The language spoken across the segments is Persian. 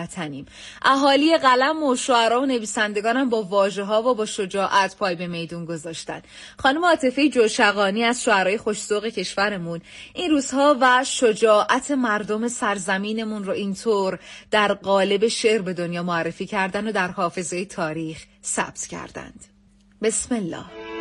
وطنیم. اهالی قلم و شاعران و نویسندگان هم با واژه‌ها و با شجاعت پای به میدون گذاشتن. خانم عاطفه جوشقانی از شاعرای خوش‌ذوق کشورمون این روزها و شجاعت مردم سرزمینمون رو اینطور در قالب شعر به دنیا معرفی کردن و در حافظه تاریخ ثبت کردند. بسم الله.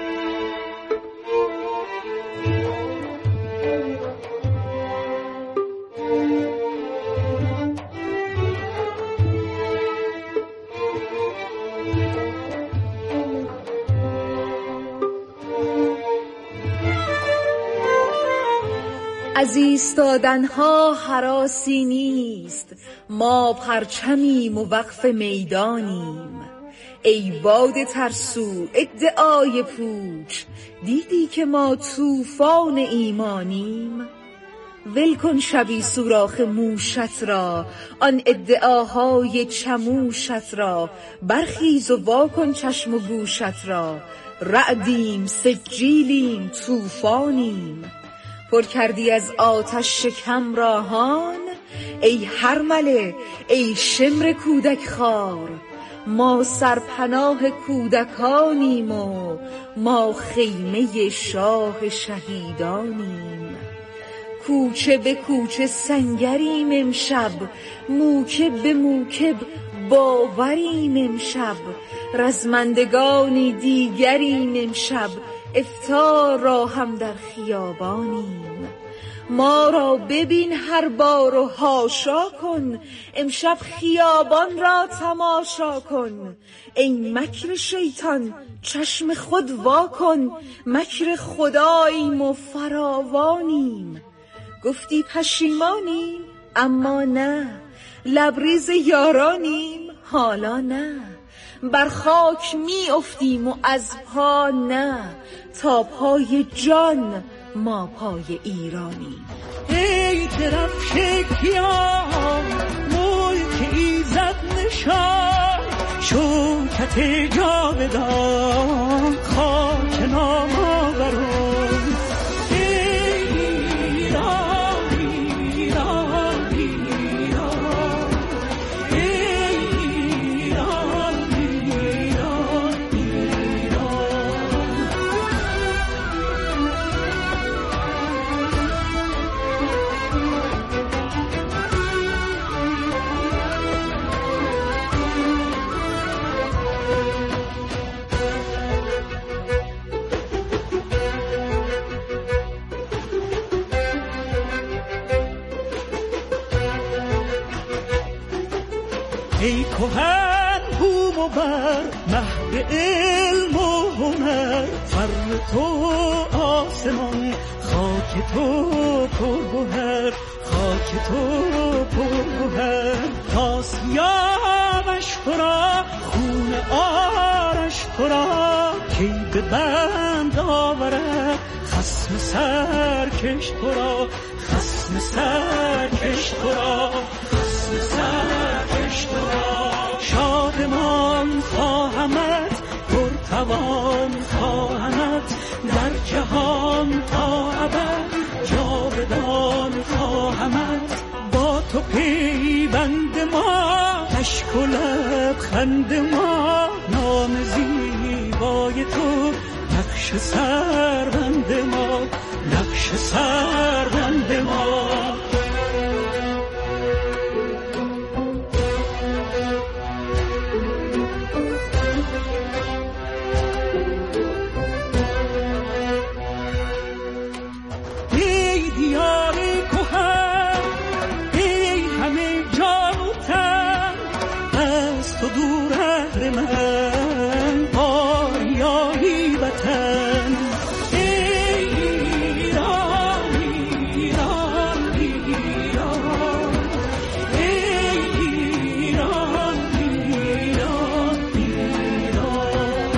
از ایستادنها هراسی نیست، ما پرچمیم و وقف میدانیم. ای باد ترسو ادعای پوچ، دیدی که ما طوفان ایمانیم. ول کن شبی سوراخ موشت را، آن ادعاهای چموشت را. برخیز و واکن چشم و گوشت را، رعدیم سجیلیم طوفانیم. پر کردی از آتش شکم راهان، ای هرمله ای شمر کودک خوار. ما سرپناه کودکانیم و ما خیمه شاه شهیدانیم. کوچه به کوچه سنگریم امشب، موکب به موکب باوریم امشب. رزمندگانی دیگریم امشب، افطار را هم در خیابانیم. ما را ببین هر بار و حاشا کن، امشب خیابان را تماشا کن. ای مکر شیطان چشم خود وا کن، مکر خداییم و فراوانیم. گفتی پشیمانیم اما نه، لبریز یارانیم حالا نه. بر خاک می افتیم و از پا نه، تا پای جان ما پای ایرانیم. ای درفش کیان ملک ایزد نشان، شوکت جاودان خاک نامآوران. ای کهن بوم و بر، مهد علم و هنر. فر تو آسمان، خاک تو پرگوهر، خاک تو پرگوهر. آسیابش پرا، خون آرش پرا. کی به بند آورد خصم سرکش پرا، خصم سرکش پرا، خصم سرکش پرا. شادمان خواهمت، پرتوان خواهمت، در جهان تا ابد جاودان خواهمت. با تو پیوند ما، اشک و لبخند ما، نام زیبای تو نقش سربند ما، نقش سربند ما. من آریایی وطن، ایران ایران ایران، ایران ایران ایران.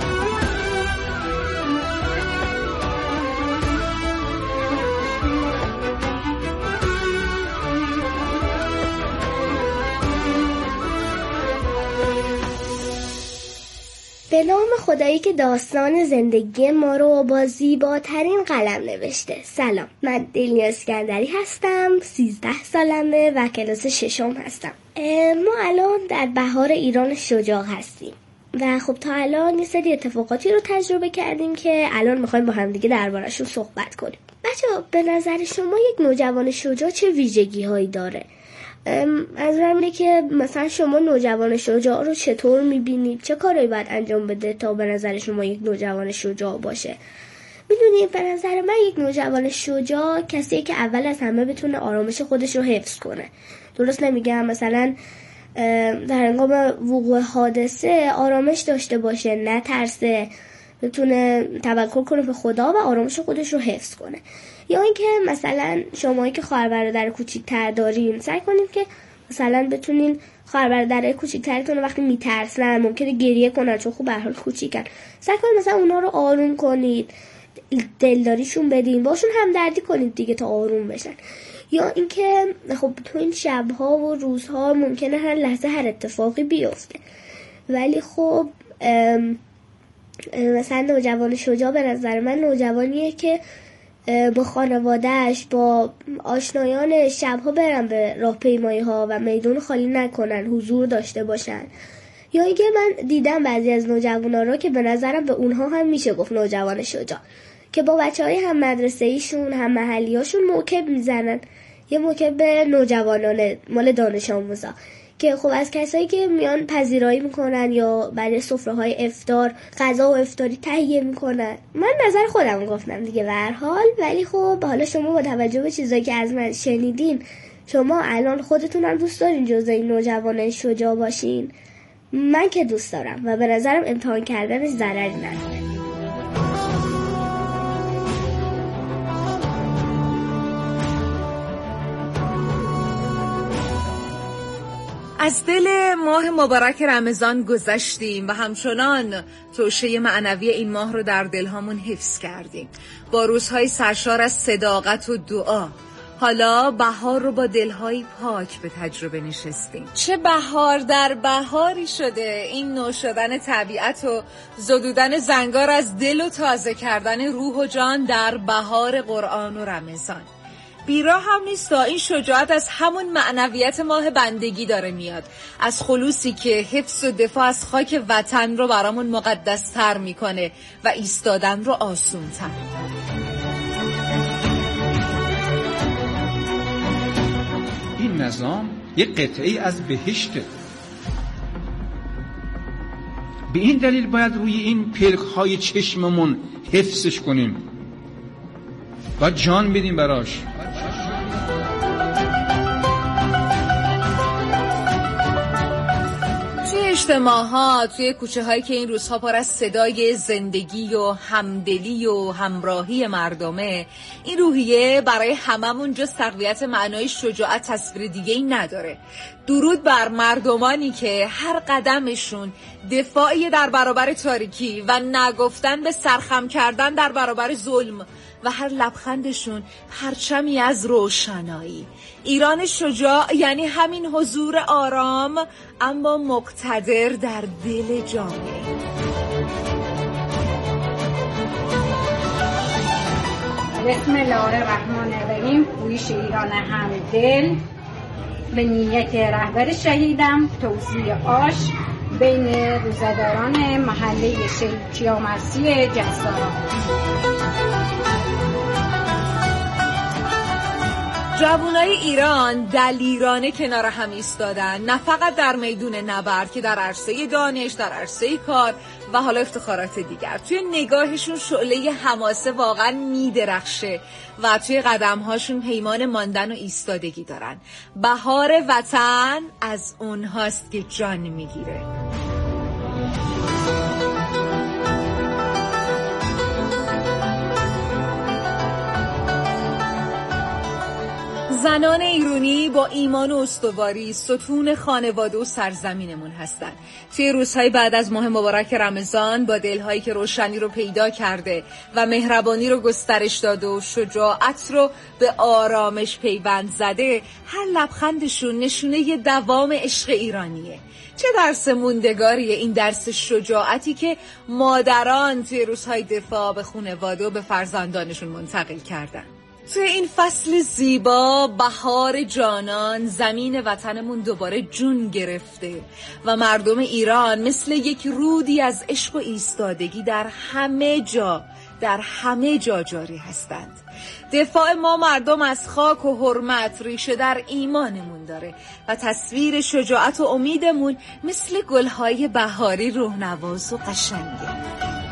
به نام خدایی که داستان زندگی ما رو با زیباترین قلم نوشته. سلام، من دلنیا اسکندری هستم، 13 سالمه و کلاس 6 هستم. ما الان در بهار ایران شجاع هستیم و خب تا الان یه سری اتفاقاتی رو تجربه کردیم که الان میخوایم با هم دیگه درباره‌شون صحبت کنیم. بچه‌ها به نظر شما یک نوجوان شجاع چه ویژگی هایی داره؟ از اینه که مثلا شما نوجوان شجاع رو چطور میبینید؟ چه کاری باید انجام بده تا به نظر شما یک نوجوان شجاع باشه؟ میدونید به نظر من یک نوجوان شجاع کسیه که اول از همه بتونه آرامش خودش رو حفظ کنه. درست نمیگم؟ مثلا در هنگام وقوع حادثه آرامش داشته باشه، نترسه، بتونه توکل کنه به خدا و آرامش خودش رو حفظ کنه. یا اینکه مثلا شمایی که خواهر برادر کوچیک‌تر دارین سعی کنید که مثلا بتونین خواهر برادرای کوچیک‌ترتون وقتی میترسن ممکنه گریه کنن چون خب به هر حال کوچیکن، سعی کنید مثلا اونا رو آروم کنید، دلداریشون بدین، باشون همدردی کنید دیگه تا آروم بشن. یا اینکه خب تو این شب‌ها و روزها ممکنه هر لحظه هر اتفاقی بیفته، ولی خب مثلا نوجوان شجاع به نظر من نوجوانیه که با خانوادهش با آشنایان شب‌ها برن به راهپیمایی‌ها و میدون خالی نکنن، حضور داشته باشن. یا اینکه من دیدم بعضی از نوجوانا رو که به نظرم به اونها هم میشه گفت نوجوان شجاع، که با بچه‌های هم مدرسه‌ایشون هم محلیاشون موکب میزنن، یه موکب نوجوانان مال دانش آموزا که خب از کسایی که میان پذیرایی میکنن یا برای سفره‌های افطار غذا و افطاری تهیه میکنن. من نظر خودم گفتم دیگه به هر حال، ولی خب حالا شما با توجه به چیزایی که از من شنیدین شما الان خودتون هم دوست دارین جزء این نوجوانان شجاع باشین؟ من که دوست دارم و به نظرم امتحان کردنش ضرری نداره. از دل ماه مبارک رمضان گذشتیم و همچنان توشه معنوی این ماه رو در دلهامون حفظ کردیم با روزهای سرشار از صداقت و دعا. حالا بهار رو با دلهای پاک به تجربه نشستیم. چه بهار در بهاری شده این نو شدن طبیعت و زدودن زنگار از دل و تازه کردن روح و جان در بهار قرآن و رمضان. بیراه هم نیست، این شجاعت از همون معنویت ماه بندگی داره میاد، از خلوصی که حفظ و دفاع از خاک وطن رو برامون مقدس تر میکنه و ایستادن رو آسون تر. این نظام یک قطعه از بهشته. به این دلیل باید روی این پلک‌های چشممون حفظش کنیم و جان بدیم براش. اجتماعات توی کوچه هایی که این روزها پر از صدای زندگی و همدلی و همراهی مردمه، این روحیه برای هممون جز تقویت معنای شجاعت تصویر دیگه‌ای نداره. درود بر مردمانی که هر قدمشون دفاعی در برابر تاریکی و نگفتن به سرخم کردن در برابر ظلم و هر لبخندشون پرچمی از روشنایی. ایران شجاع یعنی همین حضور آرام اما مقتدر در دل جامعه. بسم الله الرحمن الرحیم. پویش ایران همدل به نیت رهبر شهیدم توزیع آش بین روزداران محله شهید کیامرثی جساران. جوانای ایران دلیرانه کنار هم ایستادن، نه فقط در میدون نبرد که در عرصه دانش، در عرصه کار و حالا افتخارات دیگر. توی نگاهشون شعله حماسه واقعا میدرخشه و توی قدمهاشون پیمان ماندن و ایستادگی دارن. بهار وطن از اونهاست که جان میگیره. زنان ایرانی با ایمان و استواری ستون خانواده و سرزمینمون هستن. توی روزهای بعد از ماه مبارک رمضان با دلهایی که روشنی رو پیدا کرده و مهربانی رو گسترش داده و شجاعت رو به آرامش پیوند زده، هر لبخندشون نشونه دوام عشق ایرانیه. چه درس موندگاریه این درس شجاعتی که مادران توی روزهای دفاع به خانواده و به فرزندانشون منتقل کردن. توی این فصل زیبا، بهار جانان، زمین وطنمون دوباره جون گرفته و مردم ایران مثل یک رودی از عشق و ایستادگی در همه جا جاری هستند. دفاع ما مردم از خاک و حرمت ریشه در ایمانمون داره و تصویر شجاعت و امیدمون مثل گلهای بهاری روح‌نواز و قشنگه.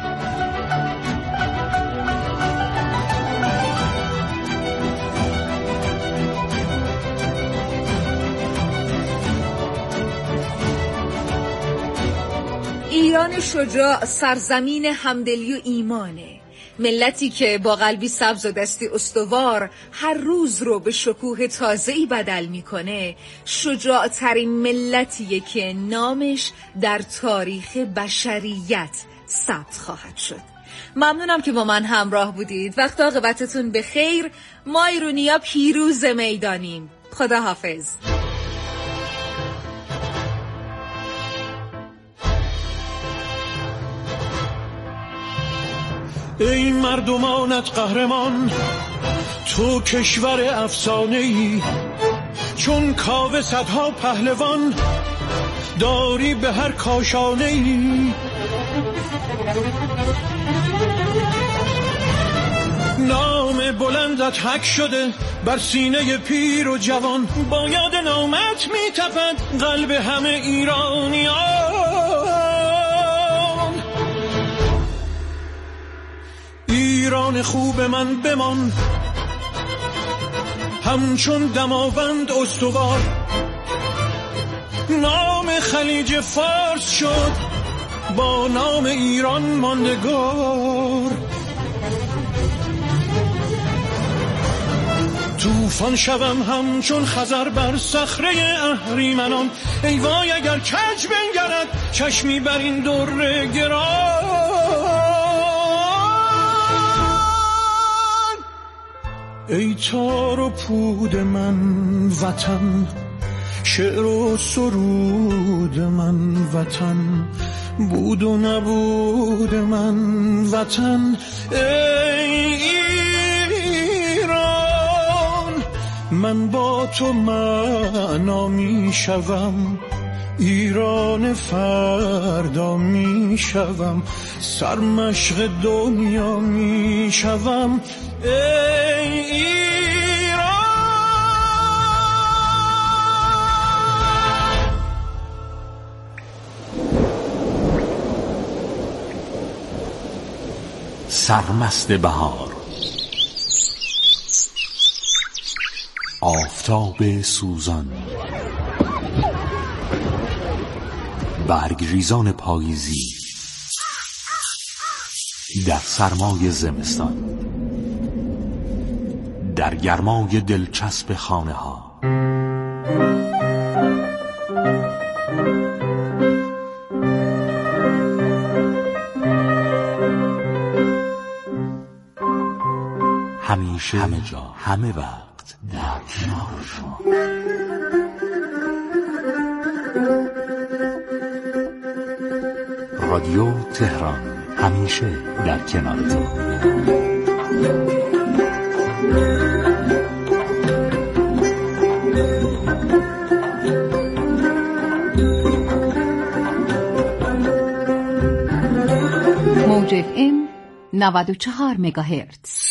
ایران شجاع سرزمین همدلی و ایمانه، ملتی که با قلبی سبز و دستی استوار هر روز رو به شکوه تازه‌ای بدل میکنه. شجاعترین ملتیه که نامش در تاریخ بشریت ثبت خواهد شد. ممنونم که با من همراه بودید. وقت عاقبتتون بخیر. ما ایرونیا پیروز میدانیم. خدا حافظ. ای مردمانت قهرمان، تو کشور افسانه‌ای، چون کاوه صدها پهلوان داری به هر کاشانه‌ای. نام بلندت حک شده بر سینه پیر و جوان، با یاد نامت میتپد قلب همه ایرانیان. ایران خوب من بمان همچون دماوند استوار، نام خلیج فارس شد با نام ایران ماندگار. طوفان شوم همچون خزر بر صخره اهریمنان، ای وای اگر کج بنگرد چشمی بر این در گران. ای تار و پود من وطن، شعر و سرود من وطن، بود و نبود من وطن. ای ایران، من با تو معنا می شوم، ایران فردا می شوم، سرمشق دنیا می شوم. ای ایران. سرمست بهار، آفتاب سوزان، برگریزان پاییزی در سرمای زمستان، در گرمای دلچسب خانه ها. همیشه، همه جا، همه وقت در کنار شما. رادیو تهران، همیشه در کنارتون. موج FM 94 مگاهرتز.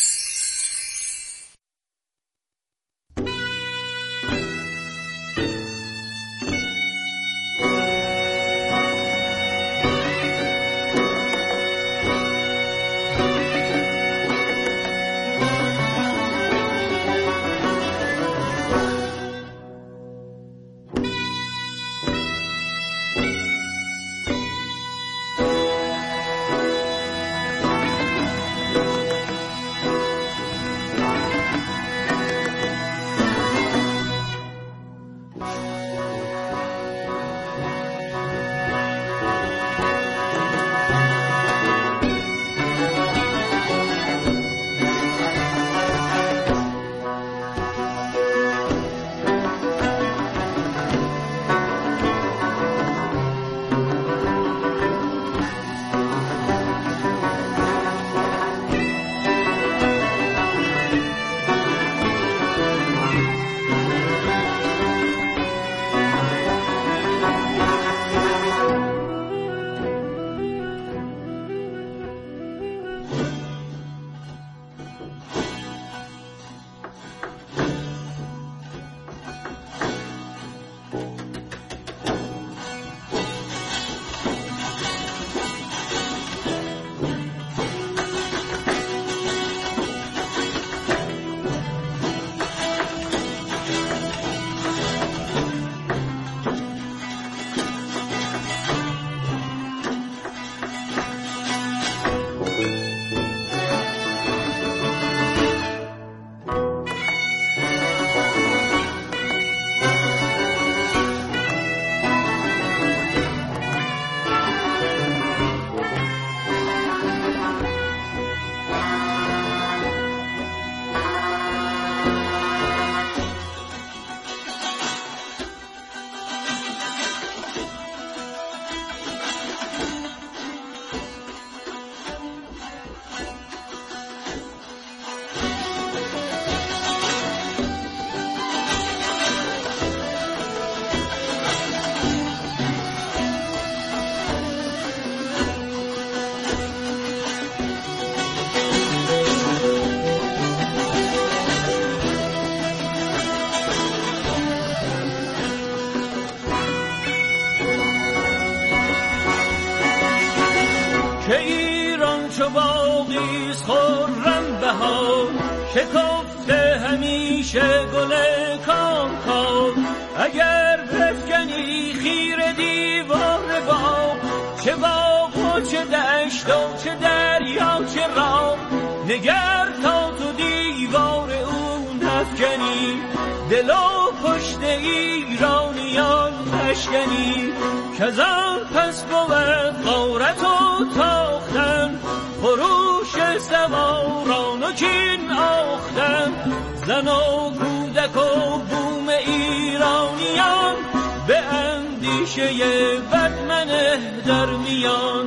چو باغیست خرم بهار، شکفته همیشه گل کامکار. اگر بفکنی خیره دیوار باغ، چه باغ و چه دشت و چه دریا چه راه، نگر تا تو دیوار او نفکنی، دل و پشت ایرانیان مشکنی. کزان پس بود غارت و تاختن، خروش سواران و کین آختن. زن و کودک و بوم ایرانیان، به اندیشه بد منه در میان.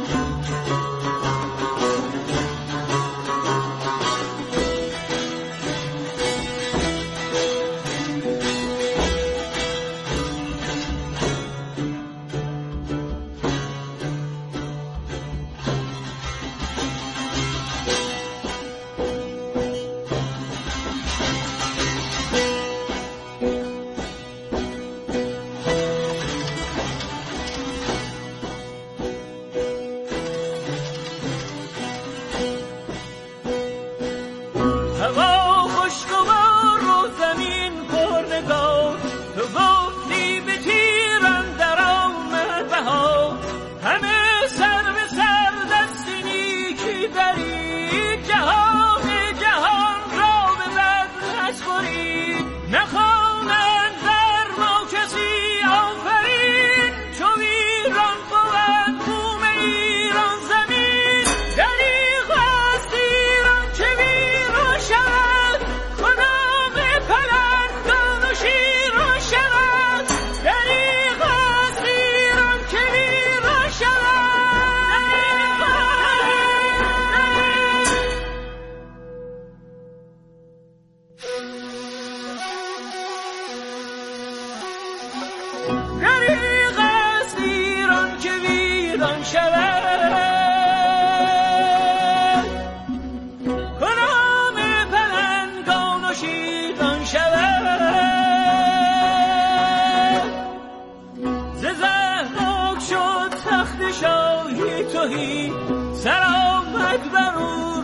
سرآمد بر او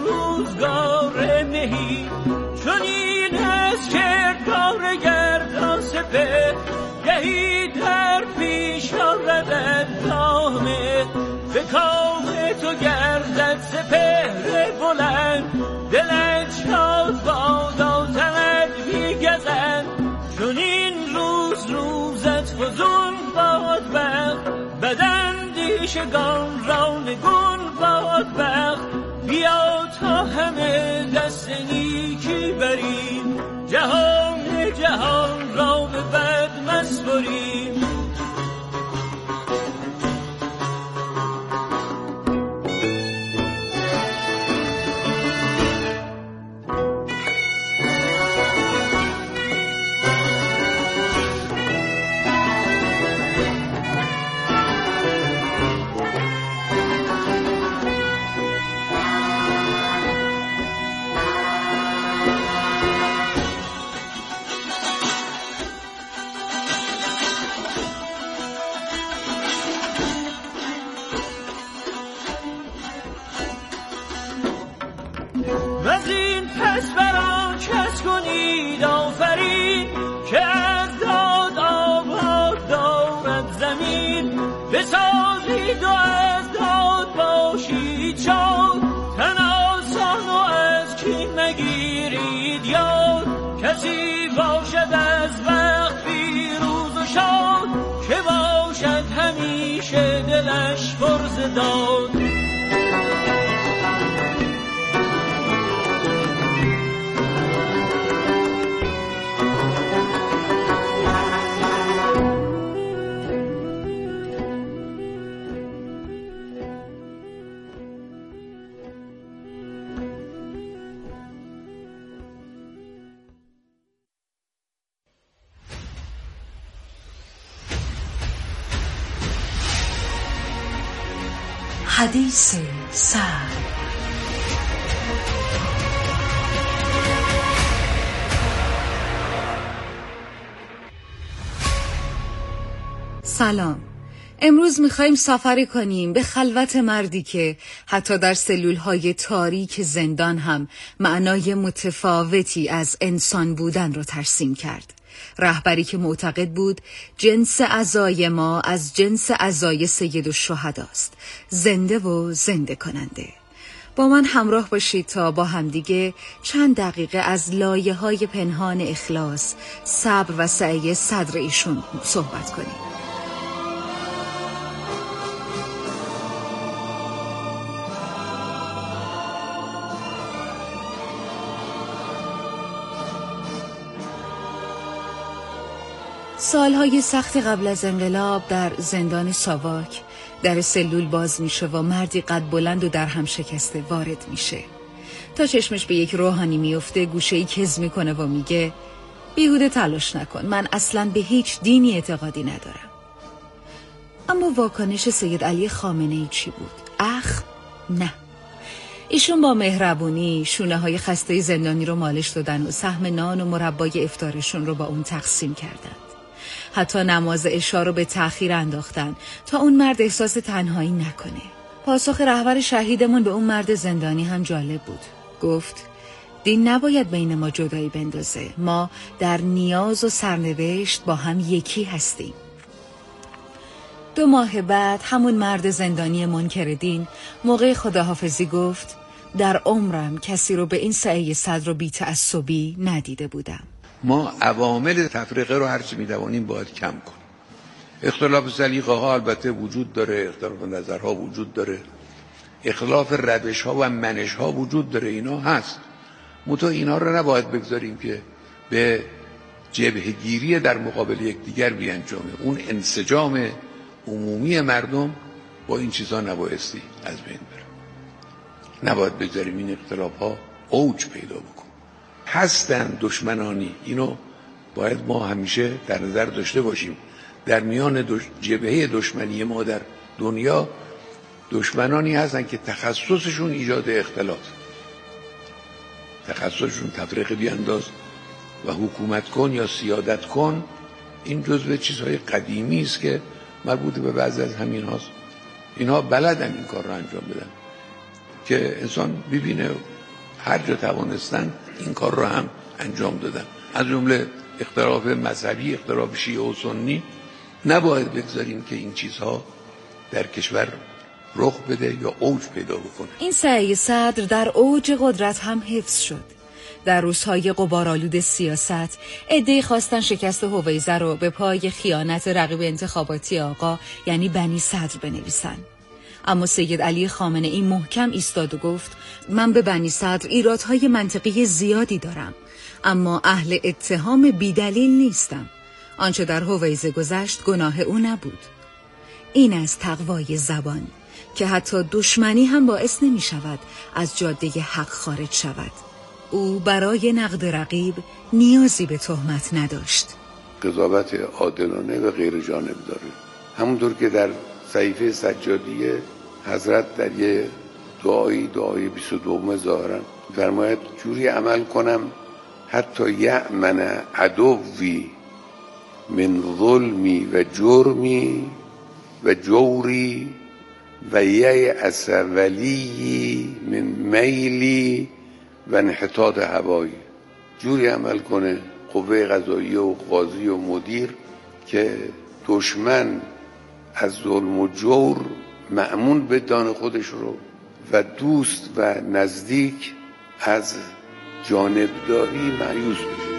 روزگار مهی، چنین از کردگار گردان سپه، گهی در پیش آردد نامه. به کام تو گردد سپهر بلند، دلت شاد بادا تنت میگزد. چنین روز روزت فزون باد بخت، بداندیشگان را نگون باد بخت. بیا تا همه دست نیکی بریم، جهان جهان را به بد مسپریم. وزین پس بران کس کنید آفرین، که از داد آباد دارد زمین. بسازید و از داد باشید شاد، تن آسان و از کین مگیرید یاد. کسی باشد از وقت پیروز و شاد، که باشد همیشه دلش پر ز داد. حدیث سر. سلام، امروز میخوایم سفری کنیم به خلوت مردی که حتی در سلولهای تاریک زندان هم معنای متفاوتی از انسان بودن رو ترسیم کرد. رهبری که معتقد بود جنس اعضای ما از جنس اعضای سیدالشهداست، زنده و زنده کننده. با من همراه باشید تا با همدیگه چند دقیقه از لایه‌های پنهان اخلاص، صبر و سعی صدر ایشون صحبت کنیم. سالهای سخت قبل از انقلاب در زندان ساواک در سلول باز میشه و مردی قد بلند و در هم شکسته وارد میشه. تا چشمش به یک روحانی میفته گوشه‌ای کز میکنه و میگه بیهوده تلاش نکن، من اصلاً به هیچ دینی اعتقادی ندارم. اما واکنش سید علی خامنه‌ای چی بود؟ اخ نه. ایشون با مهربونی شونه‌های خسته زندانی رو مالش دادن و سهم نان و مربای افطارشون رو با اون تقسیم کردن. حتی نماز عشا رو به تأخیر انداختن تا اون مرد احساس تنهایی نکنه. پاسخ رهبر شهیدمون به اون مرد زندانی هم جالب بود. گفت دین نباید بین ما جدایی بندازه، ما در نیاز و سرنوشت با هم یکی هستیم. 2 ماه بعد همون مرد زندانی منکر دین موقع خداحافظی گفت در عمرم کسی رو به این سعی صدر و بی‌تعصبی ندیده بودم. ما عوامل تفریقه رو هرچی می‌توانیم باید کم کنیم. اختلاف سلیقه ها البته وجود داره، اختلاف نظرها وجود داره، اختلاف روش ها و منش ها وجود داره، اینا هست. منتها اینا رو نباید بگذاریم که به جبهه‌گیری در مقابل یکدیگر بیانجامه. اون انسجام عمومی مردم با این چیزا نبایستی از بین بره. نباید بگذاریم این اختلاف ها اوج پیدا بکنه. هستن دشمنانی، اینو باید ما همیشه در نظر داشته باشیم. در میان جبهه دشمنی ما در دنیا دشمنانی هستن که تخصصشون ایجاد اختلاف، تخصصشون تفریق بیانداز و حکومت کن یا سیادت کن. این جزو چیزهای قدیمی است که مربوط به بعضی از همین هاست. اینها بلدن این کار رو انجام بدن که انسان ببینه هر جا توانستن این کار رو هم انجام دادن. از جمله اختلاف مذهبی، اختلاف شیعه و سنی. نباید بگذاریم که این چیزها در کشور رخ بده یا اوج پیدا بکنه. این سعی صدر در اوج قدرت هم حفظ شد. در روزهای غبارآلود سیاست عده‌ای خواستن شکست هویزه رو به پای خیانت رقیب انتخاباتی آقا یعنی بنی صدر بنویسن. اما سید علی خامنه‌ای محکم ایستاد و گفت من به بنی صدر ایرادهای منطقی زیادی دارم، اما اهل اتهام بیدلیل نیستم. آنچه در هویزه گذشت گناه او نبود. این از تقوای زبان که حتی دشمنی هم باعث نمی شود از جاده حق خارج شود. او برای نقد رقیب نیازی به تهمت نداشت. قضاوت عادلانه و غیر جانب داره. همونطور که در صحیفه سجادیه حضرت در یه دعای 22 ظاهرا فرماید جوری عمل کنم حتی یأمن عدوی من ظلمی و جرمی و جوری و یأس ولی من میلی و انحطاط هوایی. جوری عمل کنه قوه قضاییه و قاضی و مدیر که دشمن از ظلم و جور مأمون بدان خودش رو و دوست و نزدیک از جانبداری مایوس بشه.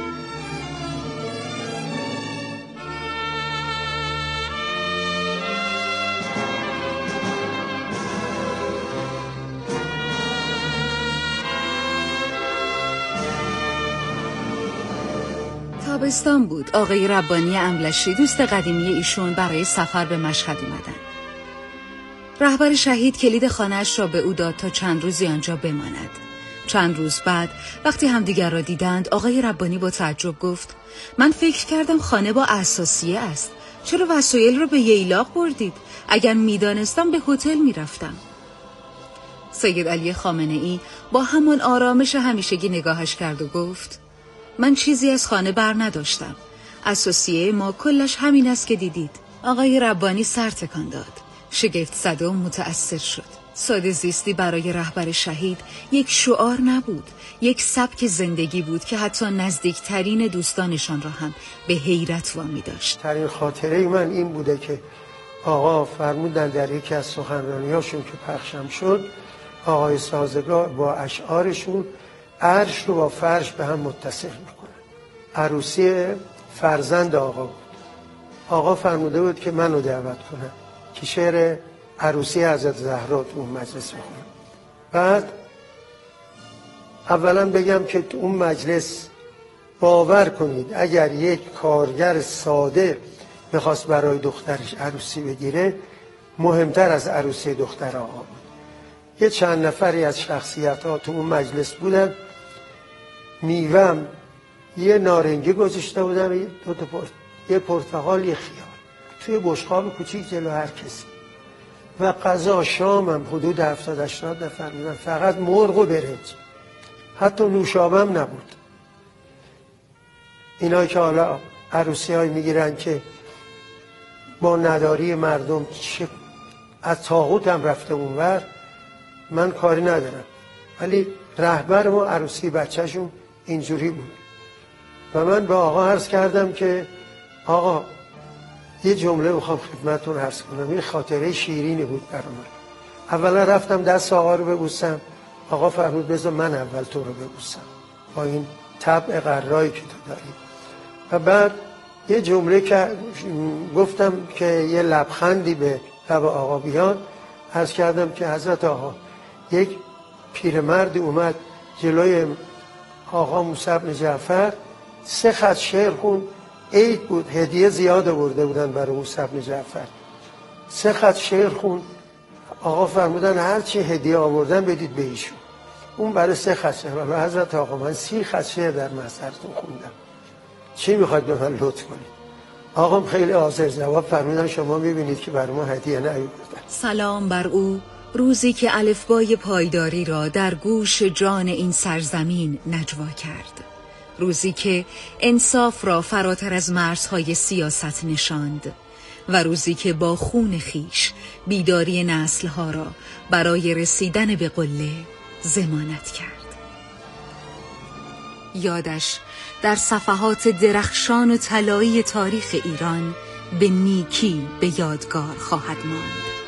تابستان بود. آقای ربانی املشی دوست قدیمی ایشون برای سفر به مشهد اومدن. رهبر شهید کلید خانه‌اش را به او داد تا چند روزی آنجا بماند. چند روز بعد وقتی همدیگر را دیدند آقای ربانی با تعجب گفت من فکر کردم خانه با اساسیه است. چرا وسایل را به ییلاق بردید؟ اگر میدانستم به هتل میرفتم. سید علی خامنه‌ای با همان آرامش همیشگی نگاهش کرد و گفت من چیزی از خانه بر نداشتم. اساسیه ما کلش همین است که دیدید. آقای ربانی سر تکان داد. شگفت زده و متأثر شد. ساده زیستی برای رهبر شهید یک شعار نبود، یک سبک زندگی بود که حتی نزدیکترین دوستانشان را هم به حیرت وامی داشت. ترین خاطره من این بوده که آقا فرمودن در یکی از سخنرانی‌هاشون که پخشم شد، آقای سازگار با اشعارشون عرش رو با فرش به هم متصل میکنن. عروسی فرزند آقا بود. آقا فرموده بود که منو دعوت کنن که شعر عروسی حضرت زهرا تو اون مجلس بخونم. بعد اولا بگم که تو اون مجلس باور کنید اگر یک کارگر ساده میخواست برای دخترش عروسی بگیره، مهمتر از عروسی دختر آقا بود. یه چند نفری از شخصیت ها تو اون مجلس بودن. میوم یه نارنگی گذاشته بودن، یه پرتقال، یه خیار توی بشقاب کوچیک جلو هر کسی. و غذا شامم حدود 70-80 نفر بودن، فقط مرغ و برنج، حتی نوشابم نبود. اینایی که حالا عروسی های میگیرن که با نداری مردم چه از طاغوت هم رفته اونور، من کاری ندارم، ولی رهبر ما عروسی بچهشون اینجوری بود. و من به آقا عرض کردم که آقا یه جمله بخوام خدمتتون عرض کنم، این خاطره شیرینی بود برای من. اولا رفتم دست آقا رو ببوسم، آقا فرمود بذار من اول تو رو ببوسم با این طبع قرایی که تو داری. و بعد یه جمله که گفتم که یه لبخندی به لب آقا بیاد، عرض کردم که حضرت آقا یک پیرمردی اومد جلوی آقا موسی بن جعفر 3 خط شعر خوند. عید بود، هدیه زیاد آورده بودن برای موسی بن جعفر. 3 خط شعر خوند. آقا فرمودن هر چی هدیه آوردن بدید به ایشون. اون برای 3 خط شعر. ولی حضرت آقا من 30 خط شعر در محضرتون خوندم، چی میخواید به من لطف کنید؟ آقام خیلی حاضر جواب فرمودن شما میبینید که برای ما هدیه نیاوردن. سلام بر او، روزی که الفبای پایداری را در گوش جان این سرزمین نجوا کرد. روزی که انصاف را فراتر از مرزهای سیاست نشاند و روزی که با خون خیش بیداری نسلها را برای رسیدن به قله ضمانت کرد. یادش در صفحات درخشان و طلایی تاریخ ایران به نیکی به یادگار خواهد ماند.